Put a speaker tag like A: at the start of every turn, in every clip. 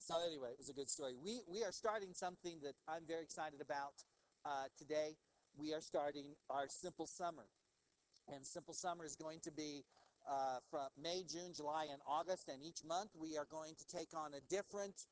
A: So anyway, it was a good story. We are starting something that I'm very excited about today. We are starting our Simple Summer. And Simple Summer is going to be from May, June, July, and August. And each month we are going to take on a different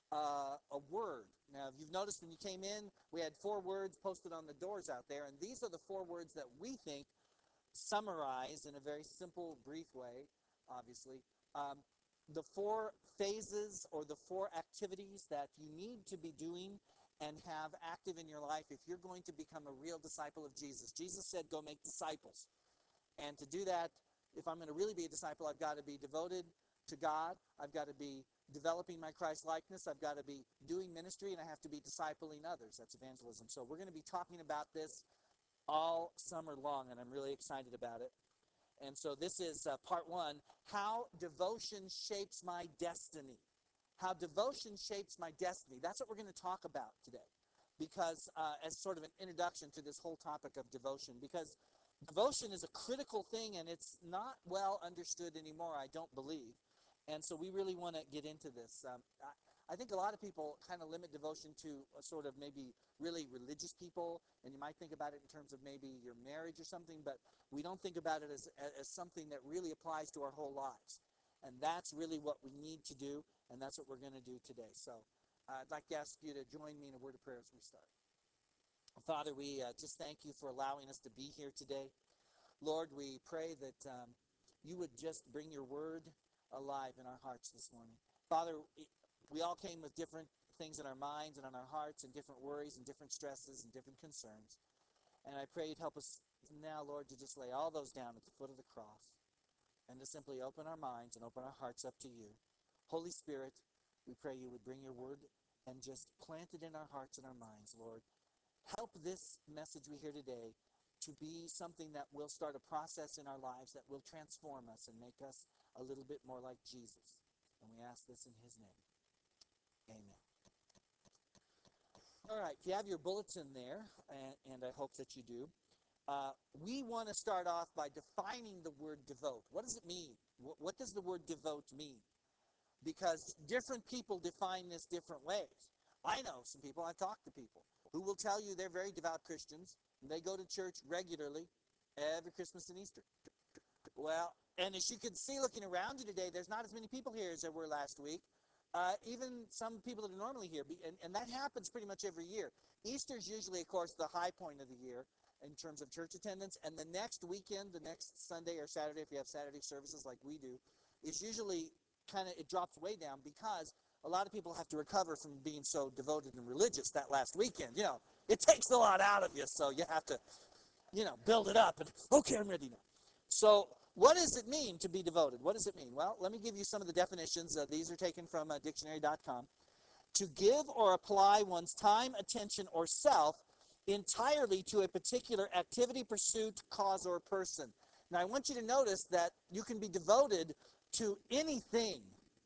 A: a word. Now, if you've noticed when you came in, we had 4 words posted on the doors out there. And these are the 4 words that we think summarize in a very simple, brief way, obviously, um, the 4 phases or the 4 activities that you need to be doing and have active in your life if you're going to become a real disciple of Jesus. Jesus said, go make disciples. And to do that, if I'm going to really be a disciple, I've got to be devoted to God. I've got to be developing my Christ likeness. I've got to be doing ministry, and I have to be discipling others. That's evangelism. So we're going to be talking about this all summer long, and I'm really excited about it. And so this is part 1, how devotion shapes my destiny. How devotion shapes my destiny. That's what we're going to talk about today, because as sort of an introduction to this whole topic of devotion, because devotion is a critical thing, and it's not well understood anymore, I don't believe. And so we really want to get into this. I think a lot of people kind of limit devotion to a sort of maybe really religious people, and you might think about it in terms of maybe your marriage or something, but we don't think about it as something that really applies to our whole lives. And that's really what we need to do, and that's what we're going to do today. So I'd like to ask you to join me in a word of prayer as we start. Father, we just thank you for allowing us to be here today. Lord, we pray that you would just bring your word alive in our hearts this morning. Father, we all came with different things in our minds and on our hearts, and different worries and different stresses and different concerns. And I pray you'd help us now, Lord, to just lay all those down at the foot of the cross and to simply open our minds and open our hearts up to you. Holy Spirit, we pray you would bring your word and just plant it in our hearts and our minds, Lord. Help this message we hear today to be something that will start a process in our lives that will transform us and make us a little bit more like Jesus. And we ask this in his name. Amen. All right, if you have your bulletin there, and I hope that you do, we want to start off by defining the word devote. What does it mean? What does the word devote mean? Because different people define this different ways. I know some people, I've talked to people, who will tell you they're very devout Christians, and they go to church regularly every Christmas and Easter. Well, and as you can see looking around you today, there's not as many people here as there were last week. Even some people that are normally here, and that happens pretty much every year. Easter is usually, of course, the high point of the year in terms of church attendance, and the next weekend, the next Sunday or Saturday, if you have Saturday services like we do, is usually kind of, it drops way down because a lot of people have to recover from being so devoted and religious that last weekend. You know, it takes a lot out of you, so you have to, build it up, and, okay, I'm ready now. So what does it mean to be devoted? What does it mean? Well, let me give you some of the definitions. These are taken from dictionary.com. To give or apply one's time, attention, or self entirely to a particular activity, pursuit, cause, or person. Now, I want you to notice that you can be devoted to anything.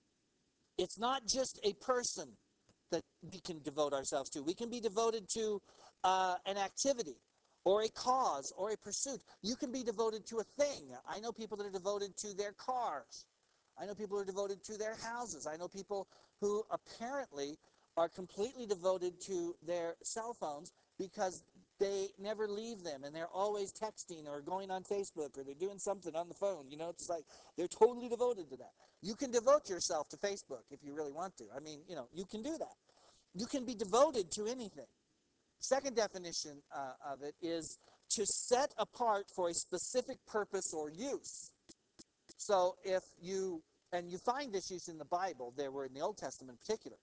A: It's not just a person that we can devote ourselves to. We can be devoted to an activity or a cause or a pursuit. You can be devoted to a thing. I know people that are devoted to their cars. I know people who are devoted to their houses. I know people who apparently are completely devoted to their cell phones because they never leave them, and they're always texting or going on Facebook, or they're doing something on the phone. It's like they're totally devoted to that. You can devote yourself to Facebook if you really want to. I mean, you can do that. You can be devoted to anything. Second definition of it is to set apart for a specific purpose or use. So and you find this use in the Bible, there were in the Old Testament in particular,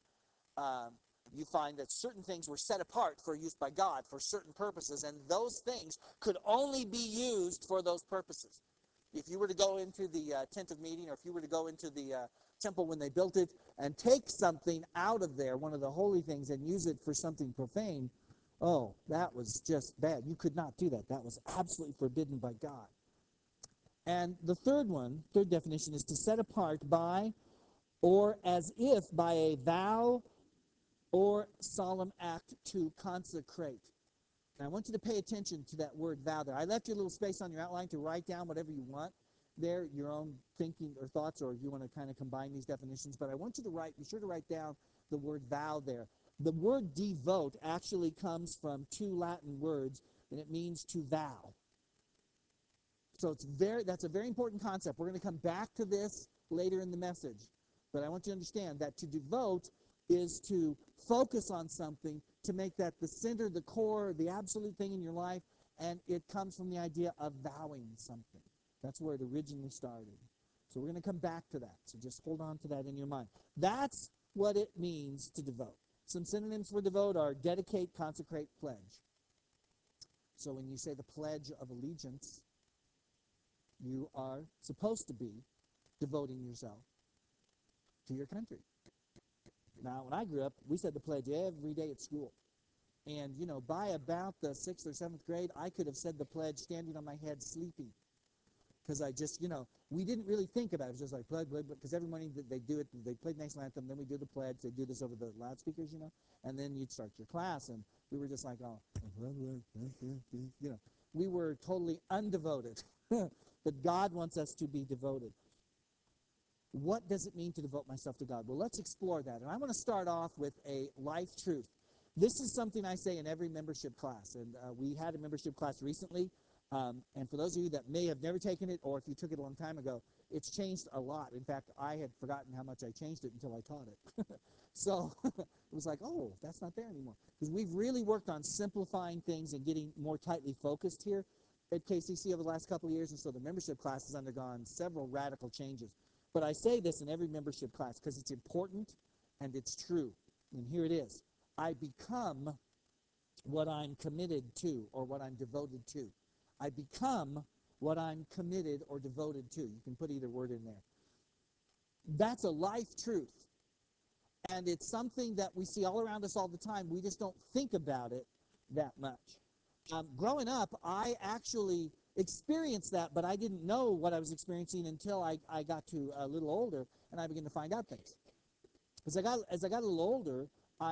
A: you find that certain things were set apart for use by God for certain purposes, and those things could only be used for those purposes. If you were to go into the tent of meeting, or if you were to go into the temple when they built it and take something out of there, one of the holy things, and use it for something profane, oh, that was just bad. You could not do that. That was absolutely forbidden by God. And the third definition, is to set apart by or as if by a vow or solemn act to consecrate. And I want you to pay attention to that word vow there. I left you a little space on your outline to write down whatever you want there, your own thinking or thoughts, or if you want to kind of combine these definitions. But I want you to be sure to write down the word vow there. The word devote actually comes from two Latin words, and it means to vow. So that's a very important concept. We're going to come back to this later in the message. But I want you to understand that to devote is to focus on something, to make that the center, the core, the absolute thing in your life, and it comes from the idea of vowing something. That's where it originally started. So we're going to come back to that. So just hold on to that in your mind. That's what it means to devote. Some synonyms for devote are dedicate, consecrate, pledge. So when you say the Pledge of Allegiance, you are supposed to be devoting yourself to your country. Now, when I grew up, we said the pledge every day at school. And, by about the 6th or 7th grade, I could have said the pledge standing on my head sleeping. Because I just, we didn't really think about it. It was just like pledge, because every morning they do it, they play the national anthem, then we do the pledge. They do this over the loudspeakers, and then you'd start your class. And we were just like, we were totally undevoted. But God wants us to be devoted. What does it mean to devote myself to God? Well, let's explore that. And I want to start off with a life truth. This is something I say in every membership class. And we had a membership class recently. And for those of you that may have never taken it, or if you took it a long time ago, it's changed a lot. In fact, I had forgotten how much I changed it until I taught it. So it was like, oh, that's not there anymore. Because we've really worked on simplifying things and getting more tightly focused here at KCC over the last couple of years. And so the membership class has undergone several radical changes. But I say this in every membership class because it's important and it's true. And here it is. I become what I'm committed to or what I'm devoted to. I become what I'm committed or devoted to. You can put either word in there. That's a life truth. And it's something that we see all around us all the time. We just don't think about it that much. Growing up, I actually experienced that, but I didn't know what I was experiencing until I got to a little older, and I began to find out things. As I got a little older,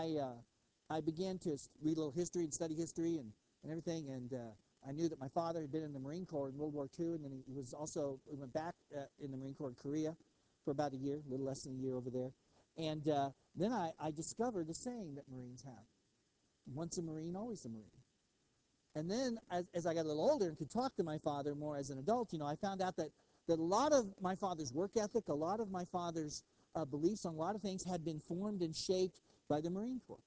A: I began to read a little history and study history and everything, and I knew that my father had been in the Marine Corps in World War II, and then he went back in the Marine Corps in Korea for about a year, a little less than a year over there. And then I discovered a saying that Marines have. Once a Marine, always a Marine. And then as I got a little older and could talk to my father more as an adult, I found out that a lot of my father's work ethic, a lot of my father's beliefs on a lot of things had been formed and shaped by the Marine Corps.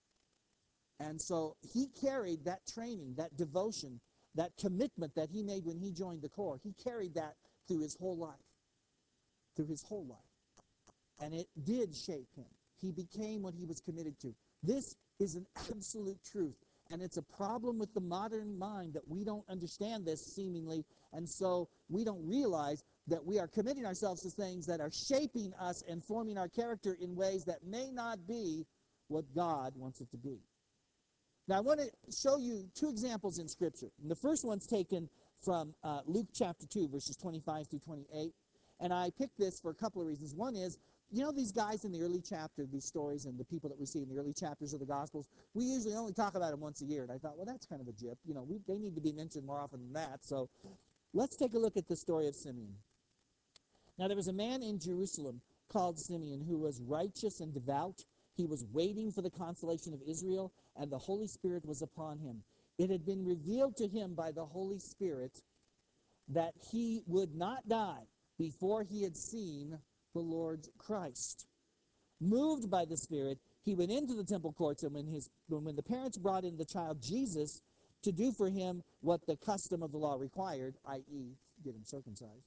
A: And so he carried that training, that devotion, that commitment that he made when he joined the Corps. He carried that through his whole life. Through his whole life. And it did shape him. He became what he was committed to. This is an absolute truth. And it's a problem with the modern mind that we don't understand this seemingly, and so we don't realize that we are committing ourselves to things that are shaping us and forming our character in ways that may not be what God wants it to be. Now, I want to show you two examples in Scripture. And the first one's taken from Luke chapter 2, verses 25 through 28. And I picked this for a couple of reasons. One is, these guys in the early chapter, these stories and the people that we see in the early chapters of the Gospels, we usually only talk about them once a year. And I thought, well, that's kind of a jip. They need to be mentioned more often than that. So let's take a look at the story of Simeon. Now, there was a man in Jerusalem called Simeon who was righteous and devout. He was waiting for the consolation of Israel, and the Holy Spirit was upon him. It had been revealed to him by the Holy Spirit that he would not die before he had seen the Lord Christ. Moved by the Spirit, he went into the temple courts, and when the parents brought in the child Jesus to do for him what the custom of the law required, i.e., get him circumcised,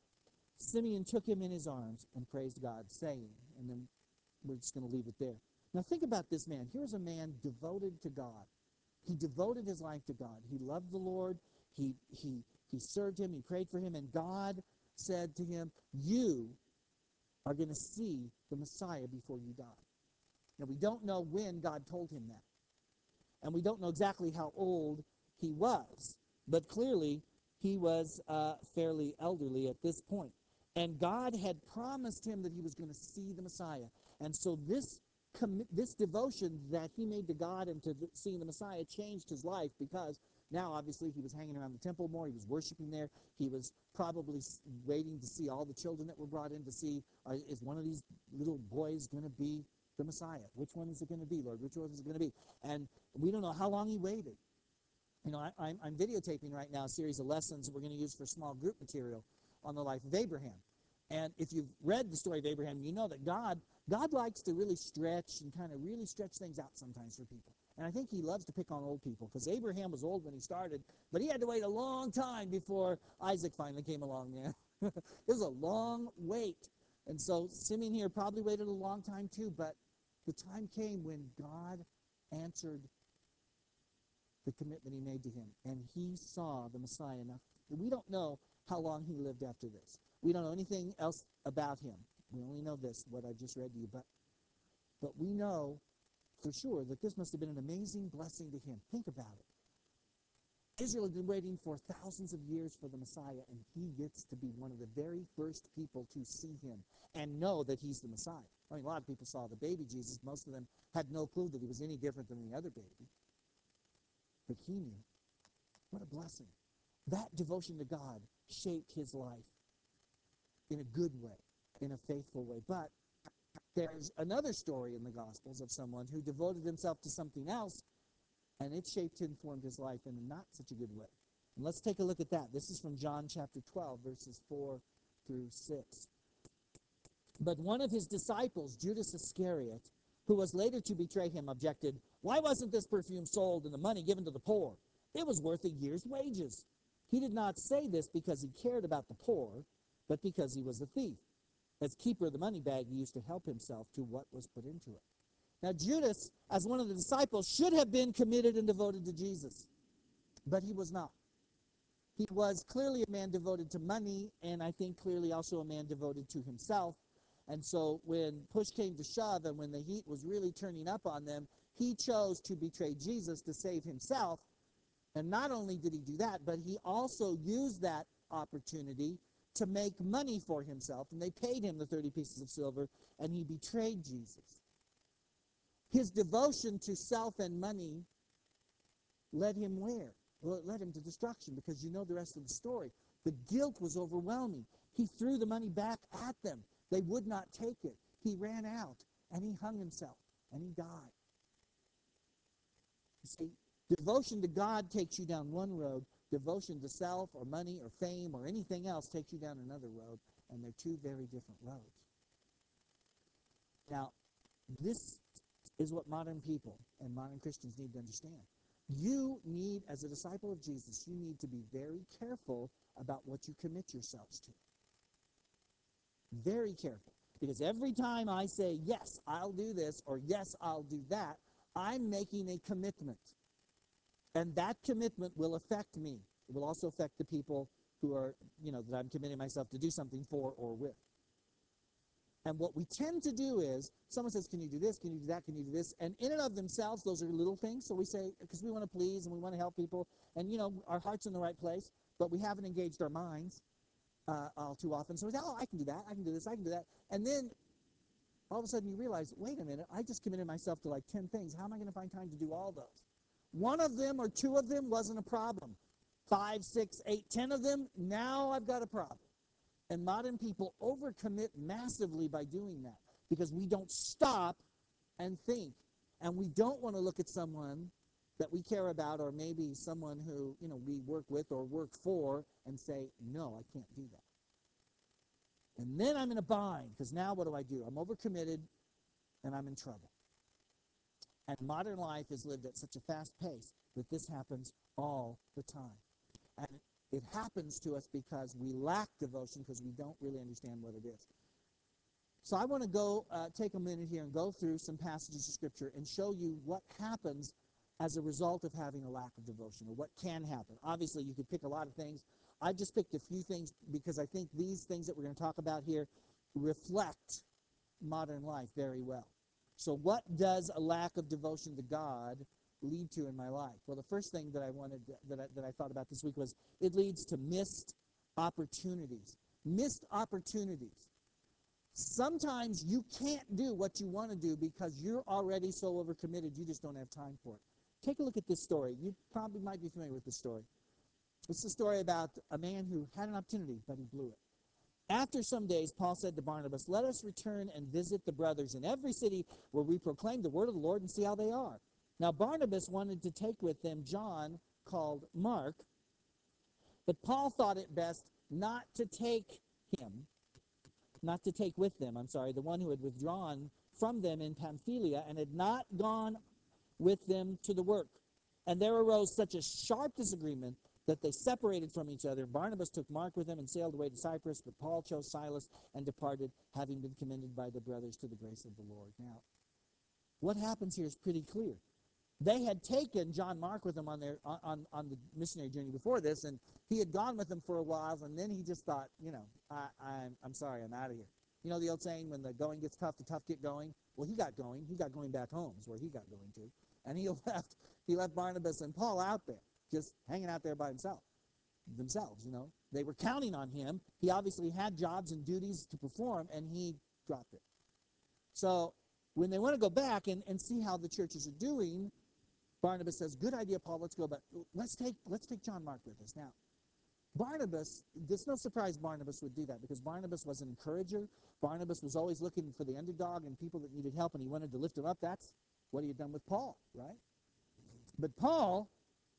A: Simeon took him in his arms and praised God, saying, and then we're just going to leave it there. Now think about this man. Here's a man devoted to God. He devoted his life to God. He loved the Lord. He served him. He prayed for him. And God said to him, you are going to see the Messiah before you die. Now, we don't know when God told him that. And we don't know exactly how old he was. But clearly, he was fairly elderly at this point. And God had promised him that he was going to see the Messiah. And so this devotion that he made to God and to seeing the Messiah changed his life, because now, obviously, he was hanging around the temple more. He was worshiping there. He was probably waiting to see all the children that were brought in to see, is one of these little boys going to be the Messiah. Which one is it going to be, Lord? Which one is it going to be? And we don't know how long he waited. You know, I'm videotaping right now a series of lessons that we're going to use for small group material on the life of Abraham. And if you've read the story of Abraham, you know that God likes to really stretch and kind of really stretch things out sometimes for people. And I think he loves to pick on old people because Abraham was old when he started, but he had to wait a long time before Isaac finally came along, man. It was a long wait. And so Simeon here probably waited a long time too, but the time came when God answered the commitment he made to him, and he saw the Messiah. Now, we don't know how long he lived after this. We don't know anything else about him. We only know this, what I just read to you, but we know for sure that this must have been an amazing blessing to him. Think about it. Israel had been waiting for thousands of years for the Messiah, and he gets to be one of the very first people to see him and know that he's the Messiah. I mean, a lot of people saw the baby Jesus. Most of them had no clue that he was any different than the other baby. But he knew. What a blessing. That devotion to God shaped his life in a good way, in a faithful way. But there's another story in the Gospels of someone who devoted himself to something else, and it shaped and formed his life in not such a good way. And let's take a look at that. This is from John chapter 12, verses 4 through 6. But one of his disciples, Judas Iscariot, who was later to betray him, objected, "Why wasn't this perfume sold and the money given to the poor? It was worth a year's wages." He did not say this because he cared about the poor, but because he was a thief. As keeper of the money bag, he used to help himself to what was put into it. Now, Judas, as one of the disciples, should have been committed and devoted to Jesus, but he was not. He was clearly a man devoted to money, and I think clearly also a man devoted to himself. And so when push came to shove and when the heat was really turning up on them, he chose to betray Jesus to save himself. And not only did he do that, but he also used that opportunity to make money for himself. And they paid him the 30 pieces of silver, and he betrayed Jesus. His devotion to self and money led him where? Well, it led him to destruction, because you know the rest of the story. The guilt was overwhelming. He threw the money back at them. They would not take it. He ran out, and he hung himself, and he died. You see, devotion to God takes you down one road. Devotion to self or money or fame or anything else takes you down another road, and they're two very different roads. Now, this is what modern people and modern Christians need to understand. You need, as a disciple of Jesus, you need to be very careful about what you commit yourselves to. Very careful. Because every time I say, yes, I'll do this, or yes, I'll do that, I'm making a commitment. And that commitment will affect me. It will also affect the people who are, that I'm committing myself to do something for or with. And what we tend to do is, someone says, can you do this, can you do that, can you do this? And in and of themselves, those are little things. So we say, because we want to please and we want to help people, and, our heart's in the right place, but we haven't engaged our minds all too often. So we say, oh, I can do that, I can do this, I can do that. And then all of a sudden you realize, wait a minute, I just committed myself to like 10 things. How am I going to find time to do all those? One of them or two of them wasn't a problem. 5, 6, 8, 10 of them, now I've got a problem. And modern people overcommit massively by doing that, because we don't stop and think. And we don't want to look at someone that we care about, or maybe someone who, we work with or work for, and say, no, I can't do that. And then I'm in a bind, because now what do? I'm overcommitted, and I'm in trouble. And modern life is lived at such a fast pace that this happens all the time. And it happens to us because we lack devotion, because we don't really understand what it is. So I want to go take a minute here and go through some passages of Scripture and show you what happens as a result of having a lack of devotion, or what can happen. Obviously, you could pick a lot of things. I just picked a few things because I think these things that we're going to talk about here reflect modern life very well. So what does a lack of devotion to God lead to in my life? Well, the first thing that I thought about this week was it leads to missed opportunities. Missed opportunities. Sometimes you can't do what you want to do because you're already so overcommitted you just don't have time for it. Take a look at this story. You probably might be familiar with this story. It's a story about a man who had an opportunity, but he blew it. After some days, Paul said to Barnabas, "Let us return and visit the brothers in every city where we proclaim the word of the Lord and see how they are." Now Barnabas wanted to take with them John, called Mark, but Paul thought it best not to take with them, the one who had withdrawn from them in Pamphylia and had not gone with them to the work. And there arose such a sharp disagreement that they separated from each other. Barnabas took Mark with him and sailed away to Cyprus, but Paul chose Silas and departed, having been commended by the brothers to the grace of the Lord. Now, what happens here is pretty clear. They had taken John Mark with them on the missionary journey before this, and he had gone with them for a while, and then he just thought, I'm sorry, I'm out of here. You know the old saying, when the going gets tough, the tough get going? Well, he got going. He got going back home is where he got going to. And he left Barnabas and Paul out there, just hanging out there by themselves. They were counting on him. He obviously had jobs and duties to perform, and he dropped it. So when they want to go back and see how the churches are doing, Barnabas says, "Good idea, Paul, let's go, but let's take John Mark with us." Now, Barnabas, there's no surprise Barnabas would do that, because Barnabas was an encourager. Barnabas was always looking for the underdog and people that needed help, and he wanted to lift them up. That's what he had done with Paul, right? But Paul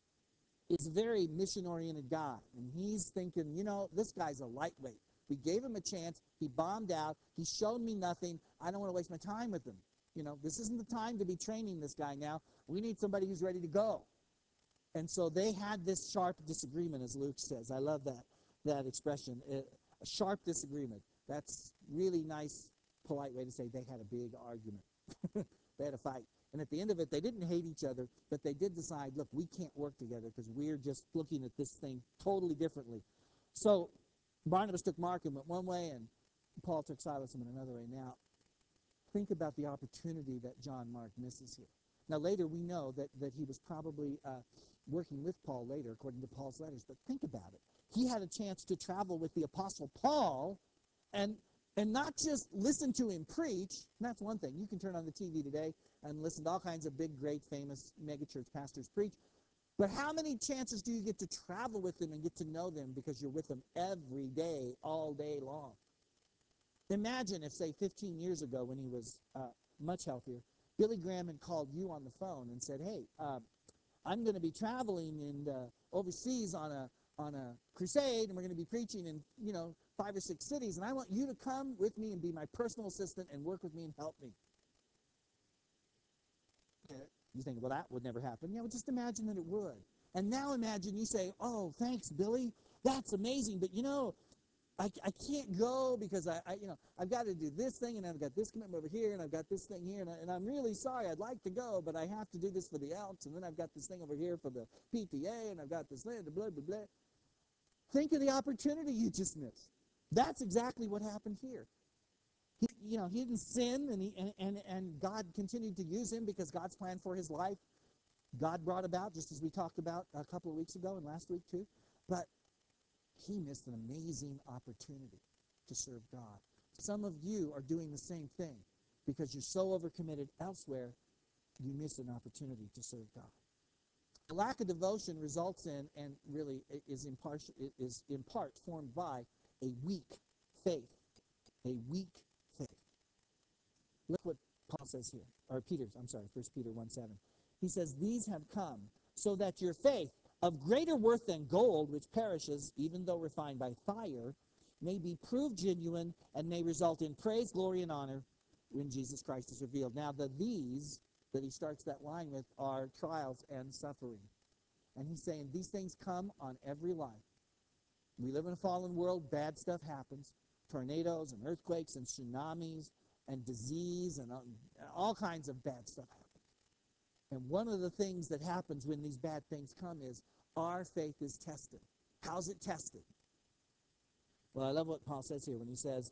A: is a very mission-oriented guy, and he's thinking, this guy's a lightweight. We gave him a chance. He bombed out. He showed me nothing. I don't want to waste my time with him. This isn't the time to be training this guy now. We need somebody who's ready to go. And so they had this sharp disagreement, as Luke says. I love that expression, a sharp disagreement. That's really nice, polite way to say they had a big argument. They had a fight. And at the end of it, they didn't hate each other, but they did decide, look, we can't work together because we're just looking at this thing totally differently. So Barnabas took Mark and went one way, and Paul took Silas and went another way. Now, think about the opportunity that John Mark misses here. Now, later we know that he was probably working with Paul later, according to Paul's letters, but think about it. He had a chance to travel with the Apostle Paul and not just listen to him preach. And that's one thing. You can turn on the TV today and listen to all kinds of big, great, famous megachurch pastors preach. But how many chances do you get to travel with them and get to know them because you're with them every day, all day long? Imagine if, say, 15 years ago, when he was much healthier, Billy Graham had called you on the phone and said, "Hey, I'm going to be traveling overseas on a crusade, and we're going to be preaching in 5 or 6 cities, and I want you to come with me and be my personal assistant and work with me and help me." You think, well, that would never happen. Yeah, well, just imagine that it would. And now imagine you say, "Oh, thanks, Billy. That's amazing, but I can't go because I've got to do this thing, and I've got this commitment over here, and I've got this thing here, and I'm really sorry. I'd like to go, but I have to do this for the Elks, and then I've got this thing over here for the PTA, and I've got this thing, blah, blah, blah." Think of the opportunity you just missed. That's exactly what happened here. He didn't sin, and God continued to use him because God's plan for his life, God brought about, just as we talked about a couple of weeks ago and last week too. But he missed an amazing opportunity to serve God. Some of you are doing the same thing because you're so overcommitted elsewhere, you miss an opportunity to serve God. A lack of devotion results in, and really is in part formed by, a weak faith. A weak faith. Look what Paul says here, or 1 Peter 1:7. He says, "These have come so that your faith, of greater worth than gold, which perishes, even though refined by fire, may be proved genuine and may result in praise, glory, and honor when Jesus Christ is revealed." Now, these that he starts that line with are trials and suffering. And he's saying these things come on every life. We live in a fallen world. Bad stuff happens. Tornadoes and earthquakes and tsunamis and disease and all kinds of bad stuff happens. And one of the things that happens when these bad things come is our faith is tested. How's it tested? Well, I love what Paul says here when he says,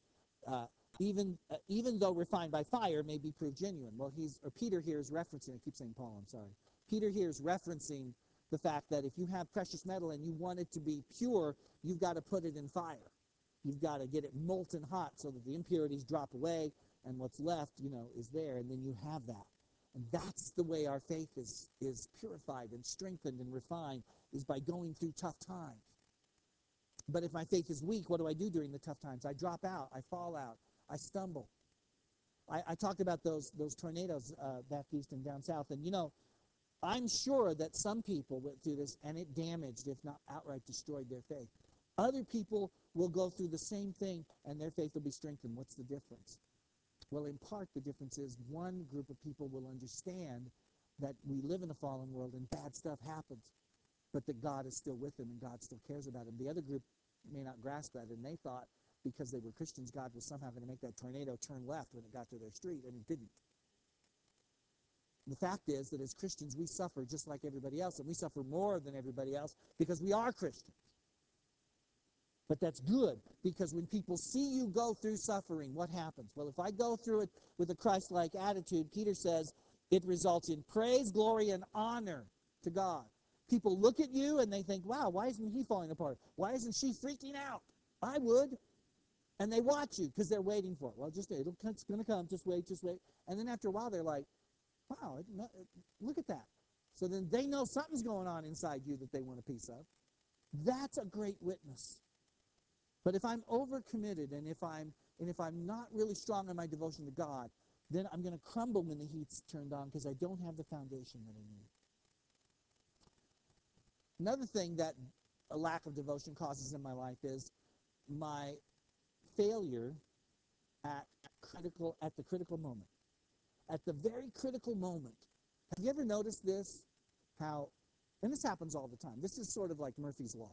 A: even though refined by fire may be proved genuine. Well, Peter here is referencing, I keep saying Paul, I'm sorry. Peter here is referencing the fact that if you have precious metal and you want it to be pure, you've got to put it in fire. You've got to get it molten hot so that the impurities drop away and what's left, is there, and then you have that. And that's the way our faith is purified and strengthened and refined, is by going through tough times. But if my faith is weak, what do I do during the tough times? I drop out. I fall out. I stumble. I talked about those tornadoes back east and down south. And, I'm sure that some people went through this and it damaged, if not outright destroyed, their faith. Other people will go through the same thing and their faith will be strengthened. What's the difference? Well, in part, the difference is one group of people will understand that we live in a fallen world and bad stuff happens, but that God is still with them and God still cares about them. The other group may not grasp that, and they thought because they were Christians, God was somehow going to make that tornado turn left when it got to their street, and it didn't. The fact is that as Christians, we suffer just like everybody else, and we suffer more than everybody else because we are Christians. But that's good, because when people see you go through suffering, what happens? Well, if I go through it with a Christ-like attitude, Peter says it results in praise, glory, and honor to God. People look at you and they think, wow, why isn't he falling apart? Why isn't she freaking out? I would. And they watch you because they're waiting for it. Well, it's going to come. Just wait, just wait. And then after a while, they're like, wow, look at that. So then they know something's going on inside you that they want a piece of. That's a great witness. But if I'm overcommitted and if I'm not really strong in my devotion to God, then I'm going to crumble when the heat's turned on because I don't have the foundation that I need. Another thing that a lack of devotion causes in my life is my failure at the critical moment. At the very critical moment. Have you ever noticed this? How, and this happens all the time. This is sort of like Murphy's Law,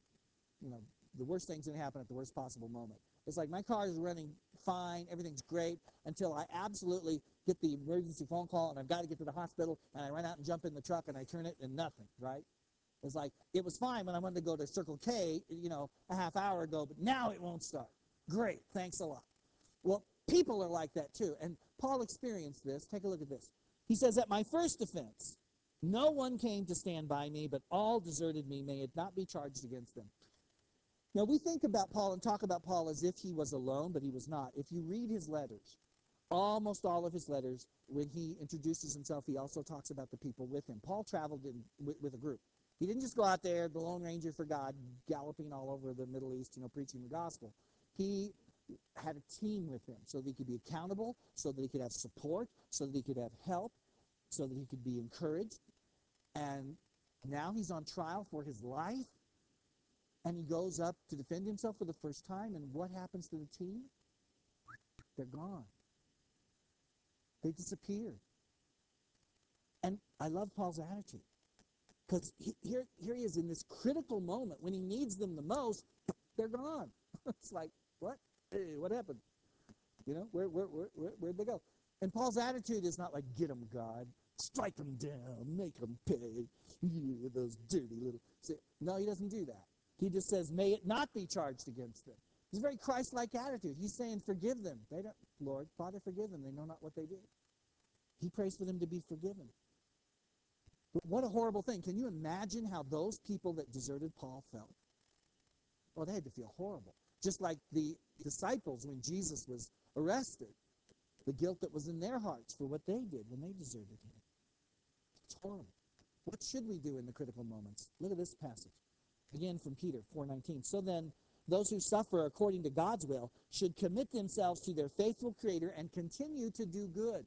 A: the worst thing's going to happen at the worst possible moment. It's like my car is running fine, everything's great, until I absolutely get the emergency phone call and I've got to get to the hospital, and I run out and jump in the truck and I turn it and nothing, right? It's like, it was fine when I wanted to go to Circle K, a half hour ago, but now it won't start. Great, thanks a lot. Well, people are like that too, and Paul experienced this. Take a look at this. He says, at my first offense, no one came to stand by me, but all deserted me. May it not be charged against them. Now, we think about Paul and talk about Paul as if he was alone, but he was not. If you read his letters, almost all of his letters, when he introduces himself, he also talks about the people with him. Paul traveled with a group. He didn't just go out there, the Lone Ranger for God, galloping all over the Middle East, preaching the gospel. He had a team with him so that he could be accountable, so that he could have support, so that he could have help, so that he could be encouraged. And now he's on trial for his life, and he goes up to defend himself for the first time, and what happens to the team? They're gone. They disappear. And I love Paul's attitude, because here he is in this critical moment when he needs them the most. They're gone. It's like, what? Hey, what happened? Where'd they go? And Paul's attitude is not like, get them, God. Strike them down. Make them pay. Yeah, those dirty little... See, no, he doesn't do that. He just says, may it not be charged against them. It's a very Christ-like attitude. He's saying, forgive them. They don't, Lord, Father, forgive them. They know not what they do. He prays for them to be forgiven. But what a horrible thing. Can you imagine how those people that deserted Paul felt? Well, they had to feel horrible. Just like the disciples when Jesus was arrested. The guilt that was in their hearts for what they did when they deserted him. It's horrible. What should we do in the critical moments? Look at this passage. Again from Peter 4:19. So then, those who suffer according to God's will should commit themselves to their faithful Creator and continue to do good.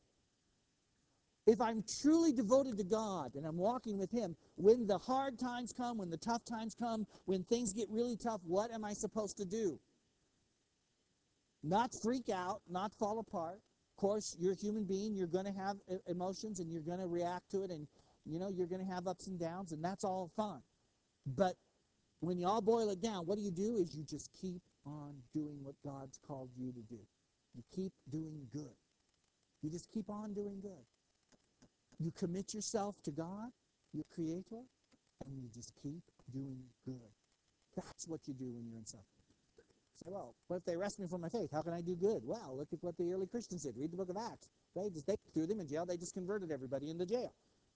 A: If I'm truly devoted to God and I'm walking with Him, when the hard times come, when the tough times come, when things get really tough, what am I supposed to do? Not freak out, not fall apart. Of course, you're a human being. You're going to have emotions, and you're going to react to it, and, you're going to have ups and downs, and that's all fine. But when you all boil it down, what do? Is you just keep on doing what God's called you to do. You keep doing good. You just keep on doing good. You commit yourself to God, your Creator, and you just keep doing good. That's what you do when you're in suffering. Say, well, what if they arrest me for my faith? How can I do good? Well, look at what the early Christians did. Read the book of Acts. They threw them in jail. They just converted everybody into jail.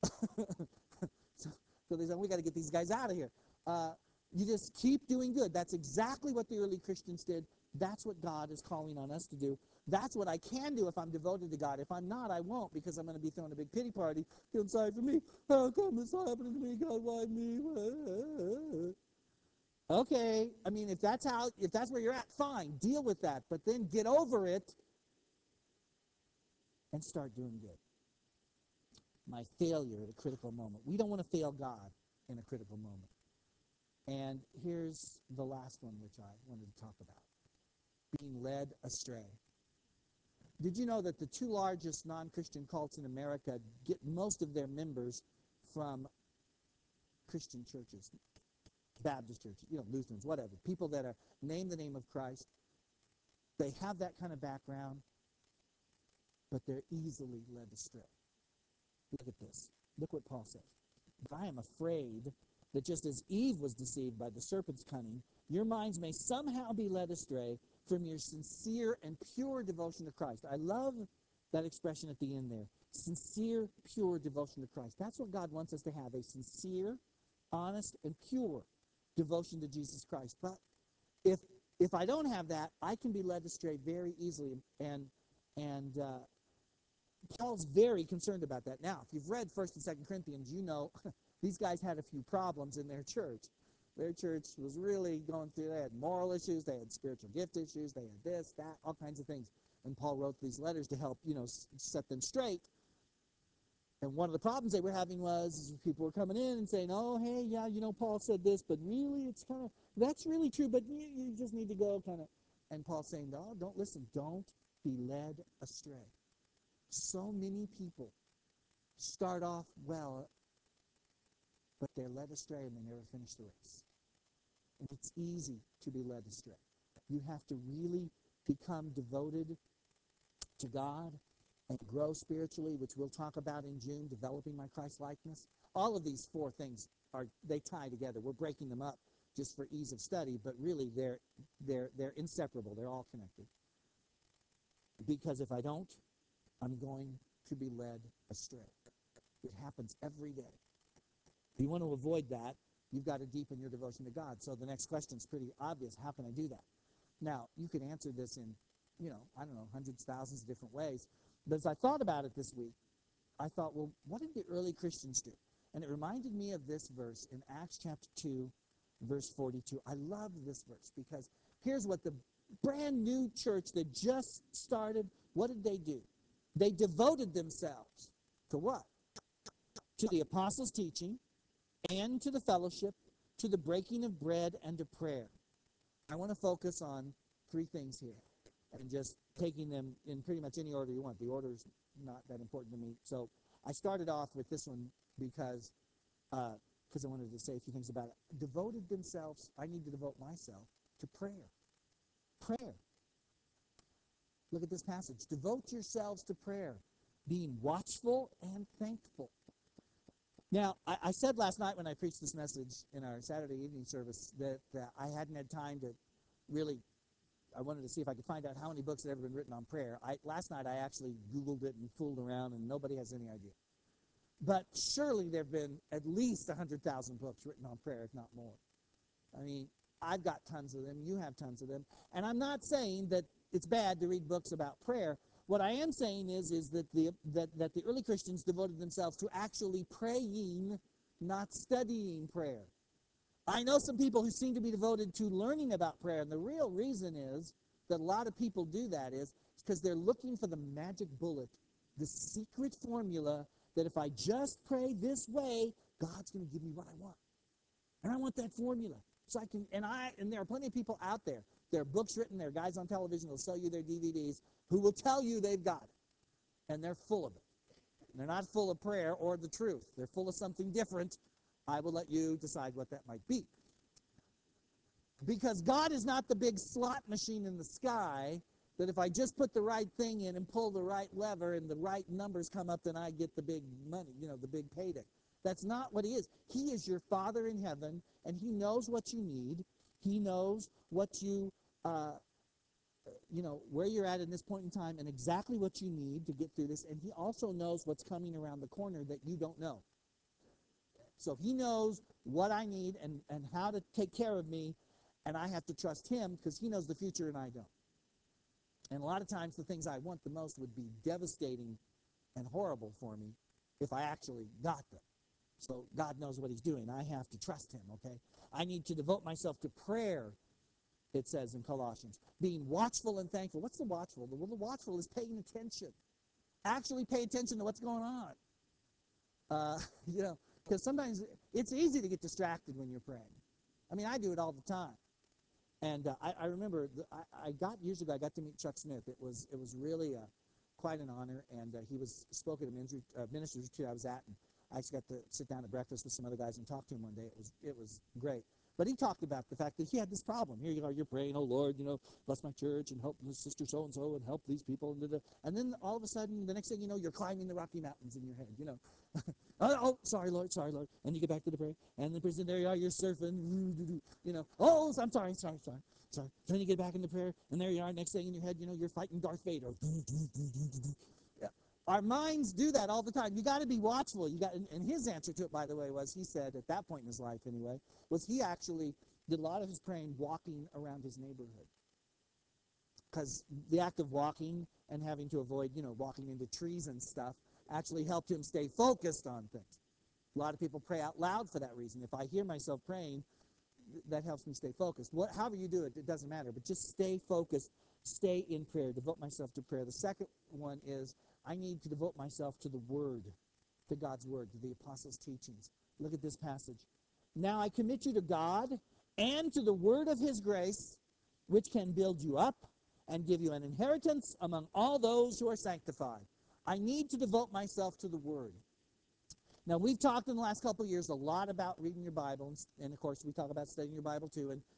A: so they said, we got to get these guys out of here. You just keep doing good. That's exactly what the early Christians did. That's what God is calling on us to do. That's what I can do if I'm devoted to God. If I'm not, I won't, because I'm going to be throwing a big pity party. Feeling sorry for me. How come this happening to me? God, why me? Okay, I mean, if that's where you're at, fine, deal with that, but then get over it and start doing good. My failure at a critical moment. We don't want to fail God in a critical moment. And here's the last one, which I wanted to talk about: being led astray. Did you know that the two largest non-Christian cults in America get most of their members from Christian churches, Baptist churches, Lutherans, whatever, people that are name the name of Christ? They have that kind of background, but they're easily led astray. Look at this. Look what Paul says. But I am afraid that just as Eve was deceived by the serpent's cunning, your minds may somehow be led astray from your sincere and pure devotion to Christ. I love that expression at the end there. Sincere, pure devotion to Christ. That's what God wants us to have, a sincere, honest, and pure devotion to Jesus Christ. But if I don't have that, I can be led astray very easily, and Paul's very concerned about that. Now, if you've read 1st and 2nd Corinthians, you know these guys had a few problems in their church. Their church was really going through, they had moral issues, they had spiritual gift issues, they had this, that, all kinds of things. And Paul wrote these letters to help, set them straight. And one of the problems they were having was people were coming in and saying, oh, hey, yeah, Paul said this, but really it's kind of, that's really true, but you just need to go kind of. And Paul's saying, no, don't listen, don't be led astray. So many people start off well, but they're led astray and they never finish the race. And it's easy to be led astray. You have to really become devoted to God and grow spiritually, which we'll talk about in June, developing my Christ likeness. All of these four things they tie together. We're breaking them up just for ease of study, but really they're inseparable. They're all connected. Because if I don't, I'm going to be led astray. It happens every day. If you want to avoid that, you've got to deepen your devotion to God. So the next question is pretty obvious. How can I do that? Now, you can answer this in, hundreds, thousands of different ways. But as I thought about it this week, I thought, well, what did the early Christians do? And it reminded me of this verse in Acts chapter 2, verse 42. I love this verse because here's what the brand new church that just started, what did they do? They devoted themselves to what? To the apostles' teaching and to the fellowship, to the breaking of bread and to prayer. I want to focus on three things here and just taking them in pretty much any order you want. The order is not that important to me. So I started off with this one because I wanted to say a few things about it. Devoted themselves, I need to devote myself to prayer. Prayer. Look at this passage. Devote yourselves to prayer, being watchful and thankful. Now, I said last night when I preached this message in our Saturday evening service that I hadn't had time to really, I wanted to see if I could find out how many books had ever been written on prayer. Last night I actually Googled it and fooled around, and nobody has any idea. But surely there have been at least 100,000 books written on prayer, if not more. I mean, I've got tons of them. You have tons of them. And I'm not saying that it's bad to read books about prayer. What I am saying is that the early Christians devoted themselves to actually praying, not studying prayer. I know some people who seem to be devoted to learning about prayer, and the real reason is that a lot of people do that is because they're looking for the magic bullet, the secret formula that if I just pray this way, God's going to give me what I want. And I want that formula. So I can, and there are plenty of people out there. There are books written, there are guys on television who will sell you their DVDs who will tell you they've got it. And they're full of it. They're not full of prayer or the truth. They're full of something different. I will let you decide what that might be. Because God is not the big slot machine in the sky that if I just put the right thing in and pull the right lever and the right numbers come up, then I get the big money, the big payday. That's not what he is. He is your Father in heaven, and he knows what you need. He knows what you, where you're at in this point in time and exactly what you need to get through this. And he also knows what's coming around the corner that you don't know. So he knows what I need and how to take care of me, and I have to trust him because he knows the future and I don't. And a lot of times the things I want the most would be devastating and horrible for me if I actually got them. So God knows what he's doing. I have to trust him, okay? I need to devote myself to prayer, it says in Colossians. Being watchful and thankful. What's the watchful? Well, the watchful is paying attention. Actually pay attention to what's going on. You know, because sometimes it's easy to get distracted when you're praying. I mean, I do it all the time. And I remember I got years ago. I got to meet Chuck Smith. It was really quite an honor. And he spoke at a ministry retreat I was at, and I actually got to sit down at breakfast with some other guys and talk to him one day. It was great. But he talked about the fact that he had this problem. Here you are, you're praying, oh Lord, bless my church and help sister so and so and help these people. And then all of a sudden, the next thing you know, you're climbing the Rocky Mountains in your head. Oh, sorry, Lord, and you get back to the prayer, and the person, there you are, you're surfing, oh, I'm sorry. Then you get back into prayer, and there you are, next thing in your head, you're fighting Darth Vader. Yeah. Our minds do that all the time. You got to be watchful. And his answer to it, by the way, was he said at that point in his life, anyway, was he actually did a lot of his praying walking around his neighborhood, because the act of walking and having to avoid, walking into trees and stuff actually helped him stay focused on things. A lot of people pray out loud for that reason. If I hear myself praying, that helps me stay focused. However you do it, it doesn't matter. But just stay focused, stay in prayer, devote myself to prayer. The second one is I need to devote myself to the Word, to God's Word, to the Apostles' teachings. Look at this passage. Now I commit you to God and to the word of his grace, which can build you up and give you an inheritance among all those who are sanctified. I need to devote myself to the Word. Now, we've talked in the last couple of years a lot about reading your Bible, and of course, we talk about studying your Bible too. And,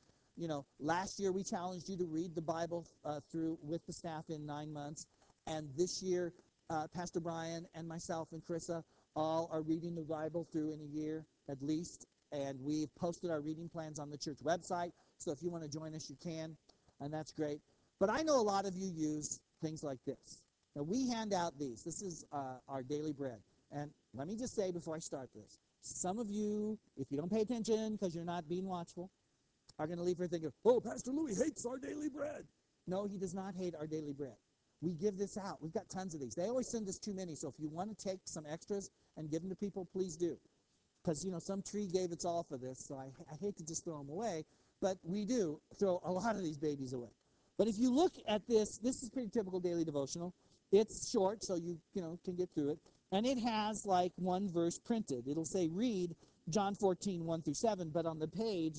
A: last year we challenged you to read the Bible through with the staff in 9 months. And this year, Pastor Brian and myself and Carissa all are reading the Bible through in a year at least. And we've posted our reading plans on the church website. So if you want to join us, you can, and that's great. But I know a lot of you use things like this. Now, we hand out these. This is our daily bread. And let me just say before I start this, some of you, if you don't pay attention because you're not being watchful, are going to leave here thinking, oh, Pastor Louis hates our daily bread. No, he does not hate our daily bread. We give this out. We've got tons of these. They always send us too many, so if you want to take some extras and give them to people, please do. Because, some tree gave its all for this, so I hate to just throw them away, but we do throw a lot of these babies away. But if you look at this is pretty typical daily devotional. It's short, so you can get through it. And it has like one verse printed. It'll say read John 14, 1 through 7, but on the page,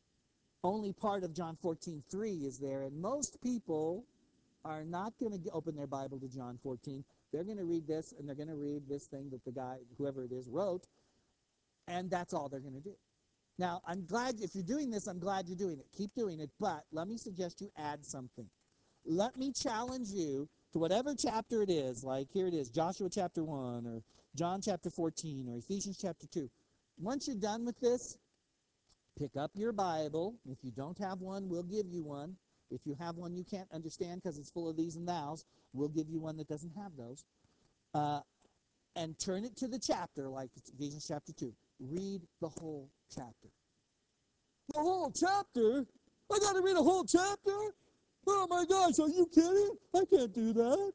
A: only part of John 14, 3 is there. And most people are not going to open their Bible to John 14. They're going to read this, and they're going to read this thing that the guy, whoever it is, wrote, and that's all they're going to do. Now, I'm glad, if you're doing this, I'm glad you're doing it. Keep doing it, but let me suggest you add something. Let me challenge you to whatever chapter it is, like here it is, Joshua chapter 1, or John chapter 14, or Ephesians chapter 2. Once you're done with this, pick up your Bible. If you don't have one, we'll give you one. If you have one you can't understand because it's full of these and thous, we'll give you one that doesn't have those. And turn it to the chapter, like Ephesians chapter 2. Read the whole chapter. The whole chapter? I got to read a whole chapter? Oh my gosh, are you kidding? I can't do that.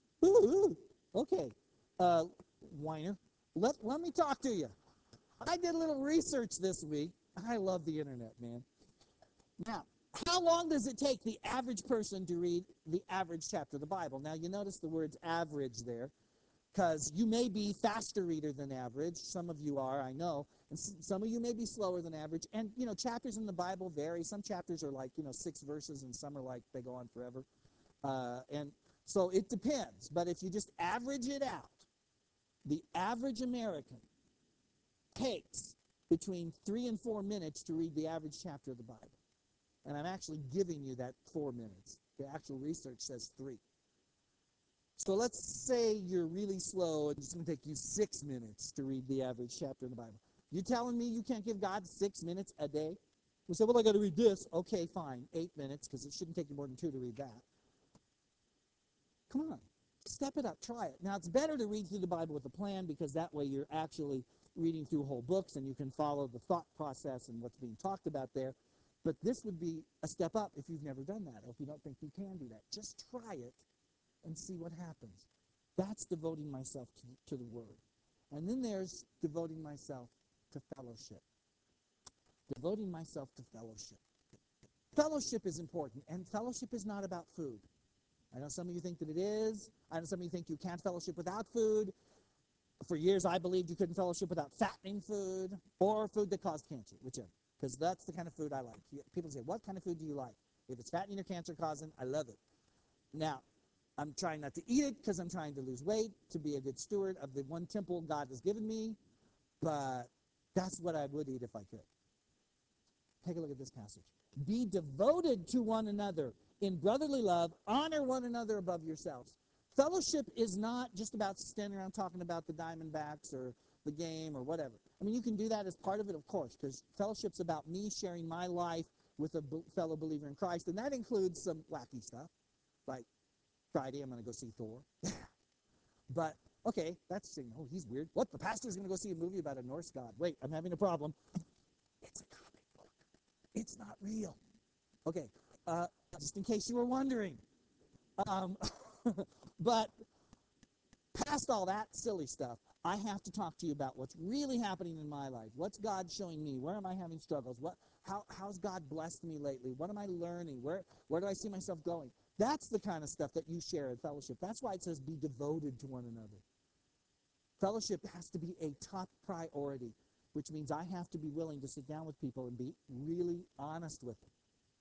A: Okay, whiner, let me talk to you. I did a little research this week. I love the internet, man. Now, how long does it take the average person to read the average chapter of the Bible? Now, you notice the words average there, because you may be faster reader than average. Some of you are, I know. And some of you may be slower than average. And, chapters in the Bible vary. Some chapters are like, 6 verses, and some are like they go on forever. And so it depends. But if you just average it out, the average American takes between 3 and 4 minutes to read the average chapter of the Bible. And I'm actually giving you that 4 minutes. The actual research says 3. So let's say you're really slow and it's going to take you 6 minutes to read the average chapter in the Bible. You telling me you can't give God 6 minutes a day? We say, well, I got to read this. Okay, fine, 8 minutes, because it shouldn't take you more than 2 to read that. Come on, step it up, try it. Now, it's better to read through the Bible with a plan, because that way you're actually reading through whole books and you can follow the thought process and what's being talked about there. But this would be a step up if you've never done that, or if you don't think you can do that. Just try it and see what happens. That's devoting myself to the Word. And then there's devoting myself to fellowship. Devoting myself to fellowship. Fellowship is important, and fellowship is not about food. I know some of you think that it is. I know some of you think you can't fellowship without food. For years, I believed you couldn't fellowship without fattening food or food that caused cancer, whichever, because that's the kind of food I like. People say, what kind of food do you like? If it's fattening or cancer-causing, I love it. Now, I'm trying not to eat it because I'm trying to lose weight, to be a good steward of the one temple God has given me, but that's what I would eat if I could. Take a look at this passage. Be devoted to one another in brotherly love. Honor one another above yourselves. Fellowship is not just about standing around talking about the Diamondbacks or the game or whatever. I mean, you can do that as part of it, of course, because fellowship's about me sharing my life with a fellow believer in Christ, and that includes some wacky stuff, like Friday I'm going to go see Thor. But, okay, that's saying, oh, he's weird. What, the pastor's going to go see a movie about a Norse god? Wait, I'm having a problem. It's a comic book. It's not real. Okay, just in case you were wondering. But past all that silly stuff, I have to talk to you about what's really happening in my life. What's God showing me? Where am I having struggles? How's God blessed me lately? What am I learning? Where do I see myself going? That's the kind of stuff that you share in fellowship. That's why it says be devoted to one another. Fellowship has to be a top priority, which means I have to be willing to sit down with people and be really honest with them.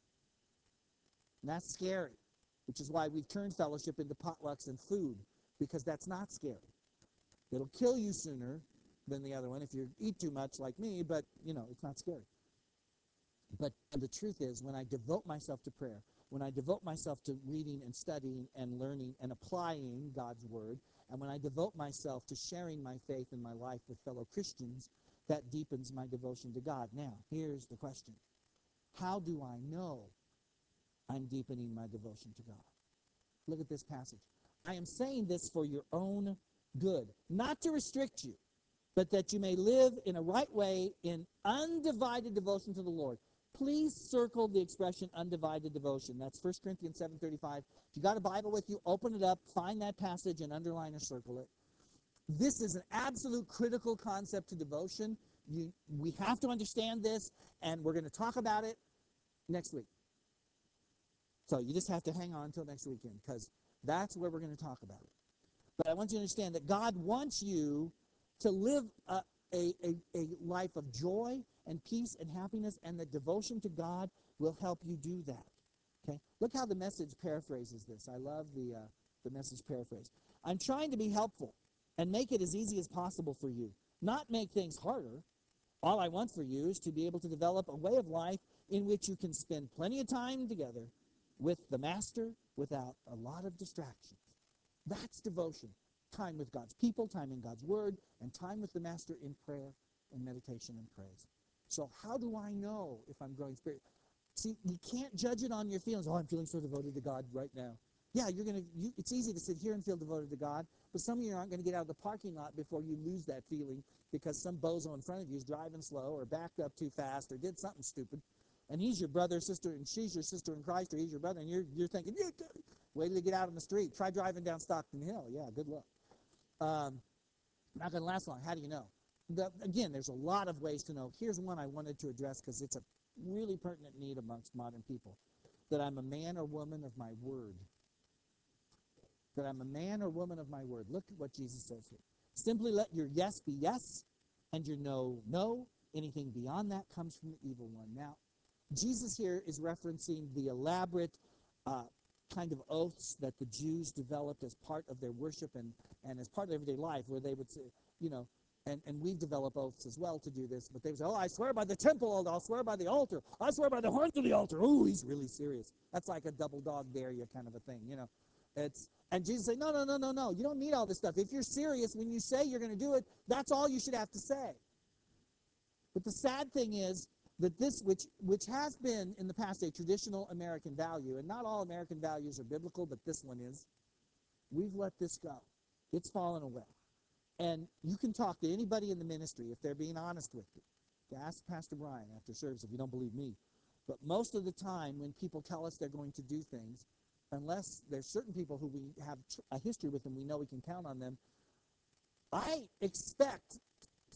A: And that's scary, which is why we've turned fellowship into potlucks and food, because that's not scary. It'll kill you sooner than the other one if you eat too much like me, but, it's not scary. But the truth is, when I devote myself to prayer, when I devote myself to reading and studying and learning and applying God's word, and when I devote myself to sharing my faith and my life with fellow Christians, that deepens my devotion to God. Now, here's the question. How do I know I'm deepening my devotion to God? Look at this passage. I am saying this for your own good, not to restrict you, but that you may live in a right way in undivided devotion to the Lord. Please circle the expression undivided devotion. That's 1 Corinthians 7:35. If you got a Bible with you, open it up, find that passage, and underline or circle it. This is an absolute critical concept to devotion. We have to understand this, and we're going to talk about it next week. So you just have to hang on until next weekend, because that's where we're going to talk about it. But I want you to understand that God wants you to live a life of joy and peace and happiness, and that devotion to God will help you do that. Okay? Look how the Message paraphrases this. I love the Message paraphrase. I'm trying to be helpful and make it as easy as possible for you, not make things harder. All I want for you is to be able to develop a way of life in which you can spend plenty of time together with the Master without a lot of distractions. That's devotion. Time with God's people, time in God's word, and time with the Master in prayer and meditation and praise. So how do I know if I'm growing spiritually? See, you can't judge it on your feelings. Oh, I'm feeling so devoted to God right now. Yeah, it's easy to sit here and feel devoted to God, but some of you aren't going to get out of the parking lot before you lose that feeling because some bozo in front of you is driving slow or backed up too fast or did something stupid. And he's your brother or sister, and she's your sister in Christ, or he's your brother, and you're thinking, wait till you get out on the street. Try driving down Stockton Hill. Yeah, good luck. Not going to last long. How do you know? Again, there's a lot of ways to know. Here's one I wanted to address because it's a really pertinent need amongst modern people. That I'm a man or woman of my word. That I'm a man or woman of my word. Look at what Jesus says here. Simply let your yes be yes, and your no, no. Anything beyond that comes from the evil one. Now, Jesus here is referencing the elaborate kind of oaths that the Jews developed as part of their worship and as part of everyday life, where they would say, and we've developed oaths as well to do this, but they would say, oh, I swear by the temple, I'll swear by the altar, I swear by the horns of the altar. Oh, he's really serious. That's like a double dog dare you kind of a thing, And Jesus said, no, no, no, no, no. You don't need all this stuff. If you're serious, when you say you're going to do it, that's all you should have to say. But the sad thing is that this, which has been in the past a traditional American value, and not all American values are biblical, but this one is, we've let this go. It's fallen away. And you can talk to anybody in the ministry if they're being honest with you. Ask Pastor Brian after service if you don't believe me. But most of the time when people tell us they're going to do things, unless there's certain people who we have a history with and we know we can count on them, I expect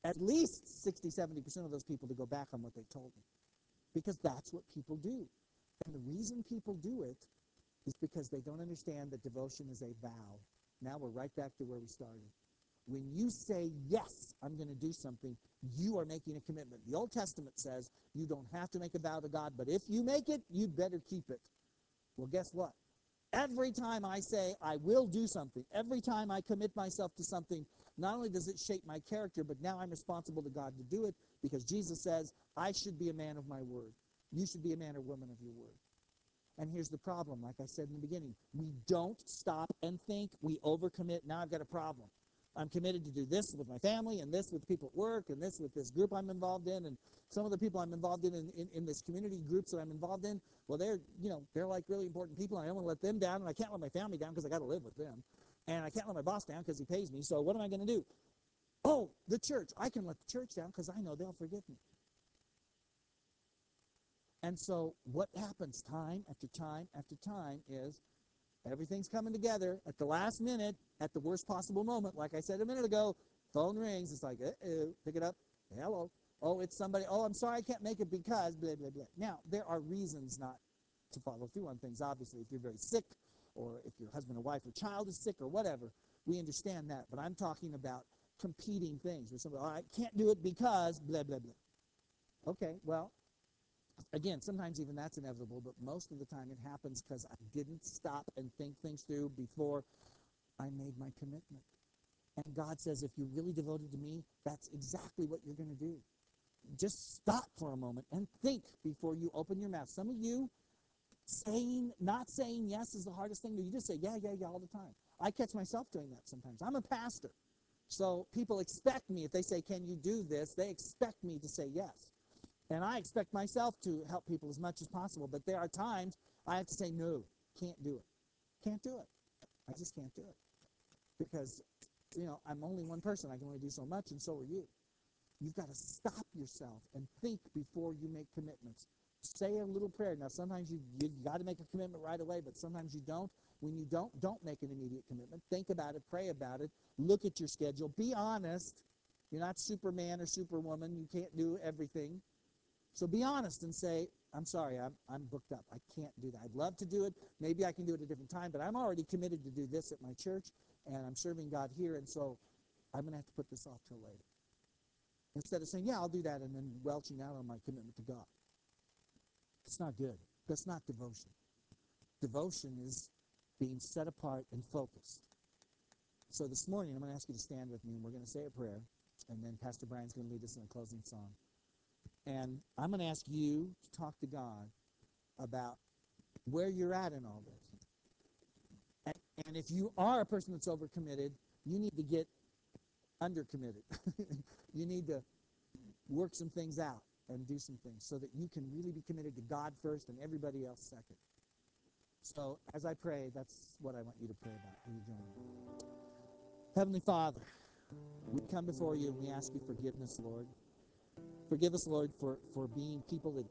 A: at least 60, 70% of those people to go back on what they told me. Because that's what people do. And the reason people do it is because they don't understand that devotion is a vow. Now we're right back to where we started. When you say, yes, I'm going to do something, you are making a commitment. The Old Testament says you don't have to make a vow to God, but if you make it, you'd better keep it. Well, guess what? Every time I say I will do something, every time I commit myself to something, not only does it shape my character, but now I'm responsible to God to do it, because Jesus says, I should be a man of my word. You should be a man or woman of your word. And here's the problem, like I said in the beginning. We don't stop and think. We overcommit. Now I've got a problem. I'm committed to do this with my family, and this with people at work, and this with this group I'm involved in, and some of the people I'm involved in this community groups that I'm involved in, well, they're like really important people, and I don't want to let them down, and I can't let my family down because I got to live with them, and I can't let my boss down because he pays me, so what am I going to do? Oh, the church. I can let the church down because I know they'll forgive me. And so what happens time after time after time is everything's coming together at the last minute, at the worst possible moment. Like I said a minute ago, phone rings. It's like, pick it up. Hello. Oh, it's somebody. Oh, I'm sorry I can't make it because blah, blah, blah. Now, there are reasons not to follow through on things. Obviously, if you're very sick, or if your husband or wife or child is sick or whatever, we understand that. But I'm talking about competing things where somebody, I can't do it because blah, blah, blah. Okay, well, again, sometimes even that's inevitable, but most of the time it happens because I didn't stop and think things through before I made my commitment. And God says, if you're really devoted to me, that's exactly what you're going to do. Just stop for a moment and think before you open your mouth. Some of you, not saying yes is the hardest thing. You just say yeah, yeah, yeah all the time. I catch myself doing that sometimes. I'm a pastor. So people expect me, if they say, can you do this, they expect me to say yes. And I expect myself to help people as much as possible. But there are times I have to say, no, can't do it. Can't do it. I just can't do it. Because, I'm only one person. I can only do so much, and so are you. You've got to stop yourself and think before you make commitments. Say a little prayer. Now, sometimes you got to make a commitment right away, but sometimes you don't. When you don't make an immediate commitment. Think about it. Pray about it. Look at your schedule. Be honest. You're not Superman or Superwoman. You can't do everything. So be honest and say, I'm sorry, I'm booked up. I can't do that. I'd love to do it. Maybe I can do it at a different time, but I'm already committed to do this at my church, and I'm serving God here, and so I'm going to have to put this off till later. Instead of saying, yeah, I'll do that, and then welching out on my commitment to God. It's not good. That's not devotion. Devotion is being set apart and focused. So this morning, I'm going to ask you to stand with me, and we're going to say a prayer, and then Pastor Brian's going to lead us in a closing song. And I'm going to ask you to talk to God about where you're at in all this. And if you are a person that's overcommitted, you need to get undercommitted. You need to work some things out and do some things so that you can really be committed to God first and everybody else second. So as I pray, that's what I want you to pray about. Will you join me? Heavenly Father, we come before you and we ask you forgiveness, Lord. Forgive us, Lord, for being people that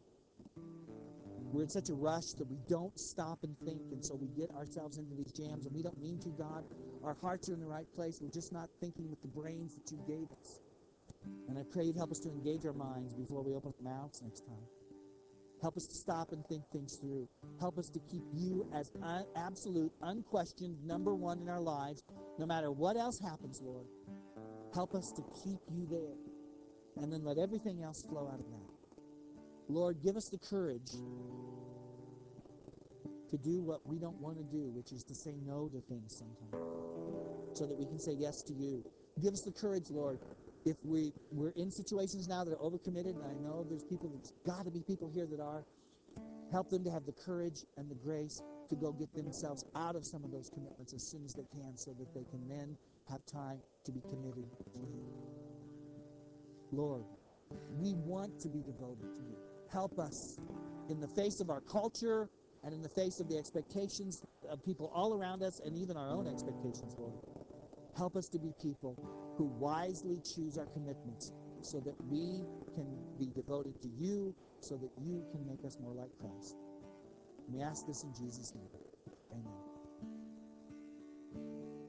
A: we're in such a rush that we don't stop and think, and so we get ourselves into these jams, and we don't mean to, God. Our hearts are in the right place. We're just not thinking with the brains that you gave us. And I pray you'd help us to engage our minds before we open our mouths next time. Help us to stop and think things through. Help us to keep you as absolute, unquestioned number one in our lives, no matter what else happens, Lord. Help us to keep you there. And then let everything else flow out of that. Lord, give us the courage to do what we don't want to do, which is to say no to things sometimes, so that we can say yes to you. Give us the courage, Lord, if we're in situations now that are overcommitted, and I know there's got to be people here that are, help them to have the courage and the grace to go get themselves out of some of those commitments as soon as they can, so that they can then have time to be committed to you. Lord, we want to be devoted to you. Help us in the face of our culture and in the face of the expectations of people all around us and even our own expectations, Lord. Help us to be people who wisely choose our commitments so that we can be devoted to you, so that you can make us more like Christ. And we ask this in Jesus' name. Amen.